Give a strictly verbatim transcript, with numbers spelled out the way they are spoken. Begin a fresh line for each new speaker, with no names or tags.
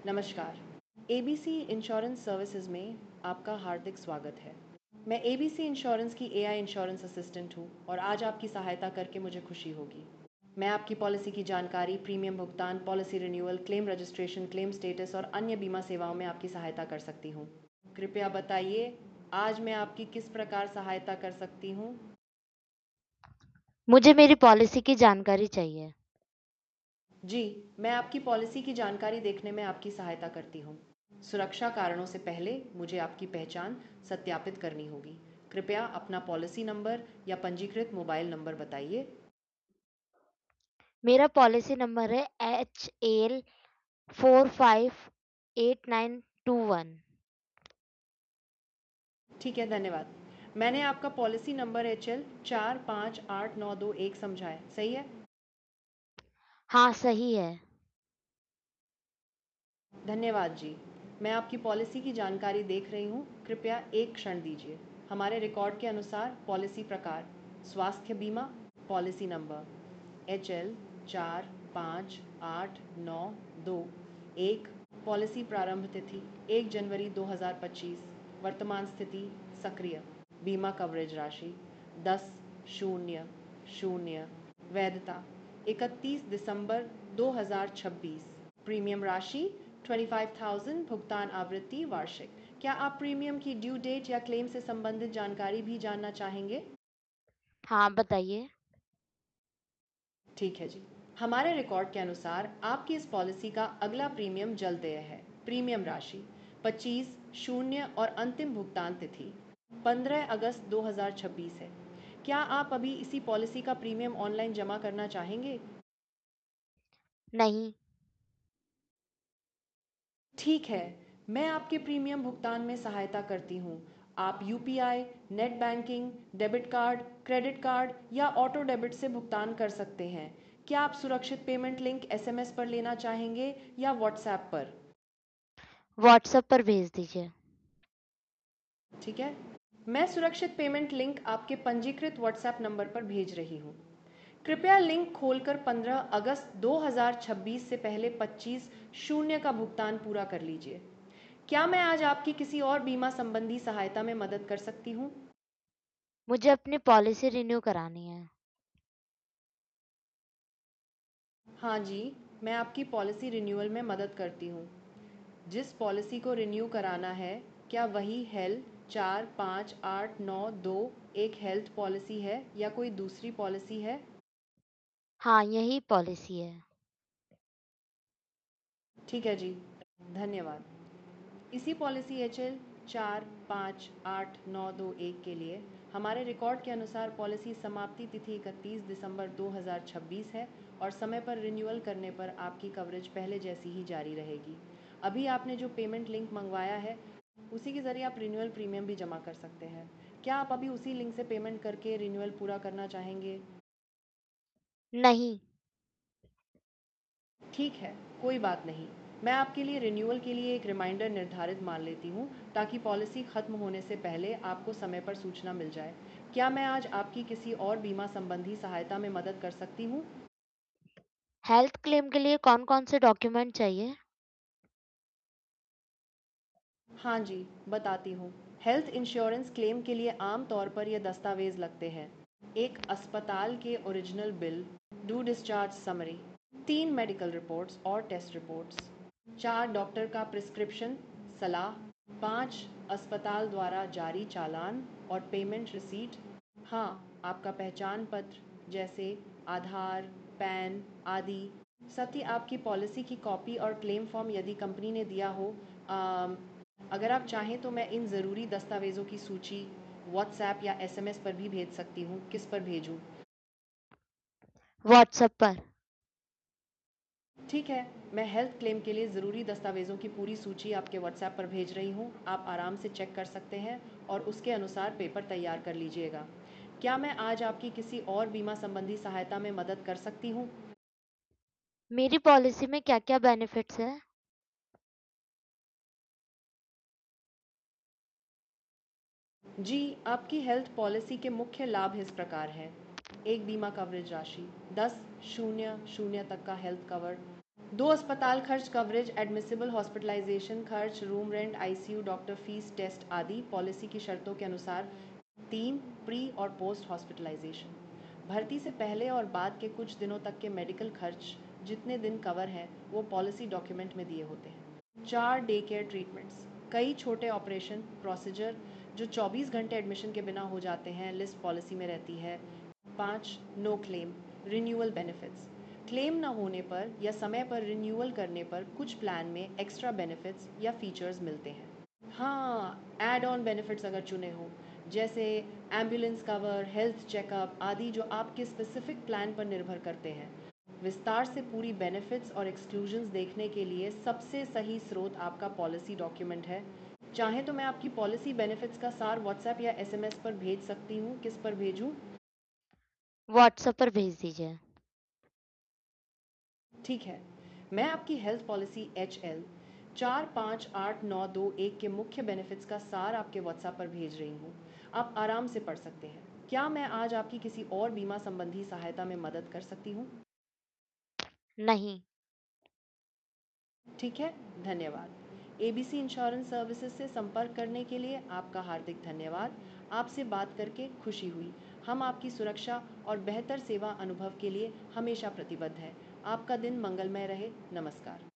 नमस्कार। ABC insurance services में आपका हार्दिक स्वागत है। मैं एबीसी इंश्योरेंस की एआई इंश्योरेंस असिस्टेंट हूँ और आज आपकी सहायता करके मुझे खुशी होगी। मैं आपकी पॉलिसी की जानकारी, प्रीमियम भुगतान, policy renewal, claim registration, claim status और अन्य बीमा सेवाओं में आपकी सहायता कर सकती हूँ। कृपया बताइए, आज मैं आपकी किस प्रकार सहायता कर सकती हूँ?
मुझे मेरी पॉलिसी की जानकारी चाहिए।
जी, मैं आपकी पॉलिसी की जानकारी देखने में आपकी सहायता करती हूँ। सुरक्षा कारणों से पहले मुझे आपकी पहचान सत्यापित करनी होगी। कृपया अपना पॉलिसी नंबर या पंजीकृत मोबाइल नंबर बताइए।
मेरा पॉलिसी नंबर है H L four five eight nine two one.
ठीक है, धन्यवाद। मैंने आपका पॉलिसी नंबर एच एल चार पाँच आठ नौ दो एक समझा है, सही है?
हाँ, सही है।
धन्यवाद जी। मैं आपकी पॉलिसी की जानकारी देख रही हूँ, कृपया एक क्षण दीजिए। हमारे रिकॉर्ड के अनुसार पॉलिसी प्रकार स्वास्थ्य बीमा, पॉलिसी नंबर एच एल चार पाँच आठ नौ दो एक, पॉलिसी प्रारंभ तिथि एक जनवरी दो हज़ार पच्चीस, वर्तमान स्थिति सक्रिय, बीमा कवरेज राशि दस शून्य शून्य, वैधता इकतीस दिसंबर दो हज़ार छब्बीस, प्रीमियम राशि पच्चीस हज़ार, भुगतान आवृत्ति वार्षिक। क्या आप प्रीमियम की ड्यू डेट या क्लेम से संबंधित जानकारी भी जानना चाहेंगे?
हाँ, बताइए।
ठीक है जी। हमारे रिकॉर्ड के अनुसार आपकी इस पॉलिसी का अगला प्रीमियम जल्द देय है। प्रीमियम राशि पच्चीस शून्य और अंतिम भुगतान तिथि पंद्रह अगस्त दो हज़ार छब्बीस है। क्या आप अभी इसी पॉलिसी का प्रीमियम ऑनलाइन जमा करना चाहेंगे?
नहीं।
ठीक है, मैं आपके प्रीमियम भुगतान में सहायता करती हूँ। आप UPI, net banking, debit card, credit card या ऑटो डेबिट से भुगतान कर सकते हैं। क्या आप सुरक्षित पेमेंट लिंक एसएमएस पर लेना चाहेंगे या व्हाट्सएप पर?
व्हाट्सएप पर भेज दीजिए।
ठीक है, मैं सुरक्षित पेमेंट लिंक आपके पंजीकृत व्हाट्सएप नंबर पर भेज रही हूँ। कृपया लिंक खोलकर पंद्रह अगस्त दो हज़ार छब्बीस से पहले पच्चीस शून्य का भुगतान पूरा कर लीजिए। क्या मैं आज आपकी किसी और बीमा संबंधी सहायता में मदद कर सकती हूँ?
मुझे अपनी पॉलिसी रिन्यू करानी है।
हाँ जी, मैं आपकी पॉलिसी रिन्यूअल में मदद करती हूँ। जिस पॉलिसी को रिन्यू कराना है, क्या वही हेल्थ चार पाँच आठ नौ दो एक हेल्थ पॉलिसी है या कोई दूसरी पॉलिसी है?
हाँ, यही पॉलिसी है।
ठीक है जी, धन्यवाद। इसी पॉलिसी एच एल चार पाँच आठ नौ दो एक के लिए हमारे रिकॉर्ड के अनुसार पॉलिसी समाप्ति तिथि इकतीस दिसंबर दो हज़ार छब्बीस है और समय पर रिन्यूअल करने पर आपकी कवरेज पहले जैसी ही जारी रहेगी। अभी आपने जो पेमेंट लिंक मंगवाया है, उसी के ज़रिए आप रिन्यूअल प्रीमियम भी जमा कर सकते हैं। क्या आप अभी उसी लिंक से पेमेंट करके रिन्यूअल पूरा करना चाहेंगे?
नहीं।
ठीक है, कोई बात नहीं। मैं आपके लिए रिन्यूअल के लिए एक रिमाइंडर निर्धारित मान लेती हूँ ताकि पॉलिसी खत्म होने से पहले आपको समय पर सूचना मिल जाए। क्या मैं आज आपकी किसी और बीमा संबंधी सहायता में मदद कर सकती हूँ?
हेल्थ क्लेम के लिए कौन-कौन से डॉक्यूमेंट चाहिए?
हाँ जी, बताती हूँ। हेल्थ इंश्योरेंस क्लेम के लिए आम तौर पर ये दस्तावेज़ लगते हैं। एक अस्पताल के original bill, two discharge summary, तीन मेडिकल रिपोर्ट्स और टेस्ट रिपोर्ट्स, चार डॉक्टर का प्रिस्क्रिप्शन सलाह, पाँच अस्पताल द्वारा जारी चालान और पेमेंट रिसीट। हाँ, आपका पहचान पत्र जैसे आधार, पैन आदि। साथ ही आपकी पॉलिसी की कॉपी और क्लेम फॉर्म यदि कंपनी ने दिया हो। आम, अगर आप चाहें तो मैं इन ज़रूरी दस्तावेज़ों की सूची व्हाट्सएप या एसएमएस पर भी भेज सकती हूँ। किस पर भेजूँ?
व्हाट्सएप पर।
ठीक है, मैं हेल्थ क्लेम के लिए ज़रूरी दस्तावेज़ों की पूरी सूची आपके व्हाट्सएप पर भेज रही हूँ। आप आराम से चेक कर सकते हैं और उसके अनुसार पेपर तैयार कर लीजिएगा। क्या मैं आज आपकी किसी और बीमा संबंधी सहायता में मदद कर सकती हूँ?
मेरी पॉलिसी में क्या-क्या बेनिफिट्स हैं?
जी, आपकी हेल्थ पॉलिसी के मुख्य लाभ इस प्रकार हैं। एक बीमा कवरेज राशि दस शून्य शून्य तक का हेल्थ कवर, दो अस्पताल खर्च कवरेज, एडमिसिबल हॉस्पिटलाइजेशन खर्च, room rent, ICU, doctor fees, test आदि पॉलिसी की शर्तों के अनुसार। तीन प्री और पोस्ट हॉस्पिटलाइजेशन, भर्ती से पहले और बाद के कुछ दिनों तक के मेडिकल खर्च जितने दिन कवर हैं वो पॉलिसी डॉक्यूमेंट में दिए होते हैं। चार डे केयर ट्रीटमेंट्स, कई छोटे ऑपरेशन प्रोसीजर जो चौबीस घंटे एडमिशन के बिना हो जाते हैं, लिस्ट पॉलिसी में रहती है। पाँच no claim renewal benefits, claim ना होने पर या समय पर रिन्यूअल करने पर कुछ प्लान में एक्स्ट्रा बेनिफिट्स या फीचर्स मिलते हैं। हाँ, एड ऑन बेनिफिट्स अगर चुने हो, जैसे एम्बुलेंस कवर, हेल्थ चेकअप आदि जो आपके स्पेसिफिक प्लान पर निर्भर करते हैं। विस्तार से पूरी बेनिफिट्स और एक्सक्लूजन्स देखने के लिए सबसे सही स्रोत आपका पॉलिसी डॉक्यूमेंट है। चाहे तो मैं आपकी पॉलिसी बेनिफिट्स का सार व्हाट्सएप या एसएमएस पर भेज सकती हूँ। किस पर भेजूँ?
व्हाट्सएप पर भेज दीजिए।
ठीक है, मैं आपकी हेल्थ पॉलिसी एच एल चार पाँच आठ नौ दो एक के मुख्य बेनिफिट्स का सार आपके व्हाट्सएप पर भेज रही हूँ। आप आराम से पढ़ सकते हैं। क्या मैं आज आपकी किसी और बीमा संबंधी सहायता में मदद कर सकती हूँ?
नहीं।
ठीक है, धन्यवाद। एबीसी इंश्योरेंस सर्विसेज से संपर्क करने के लिए आपका हार्दिक धन्यवाद। आपसे बात करके खुशी हुई। हम आपकी सुरक्षा और बेहतर सेवा अनुभव के लिए हमेशा प्रतिबद्ध हैं। आपका दिन मंगलमय रहे। नमस्कार।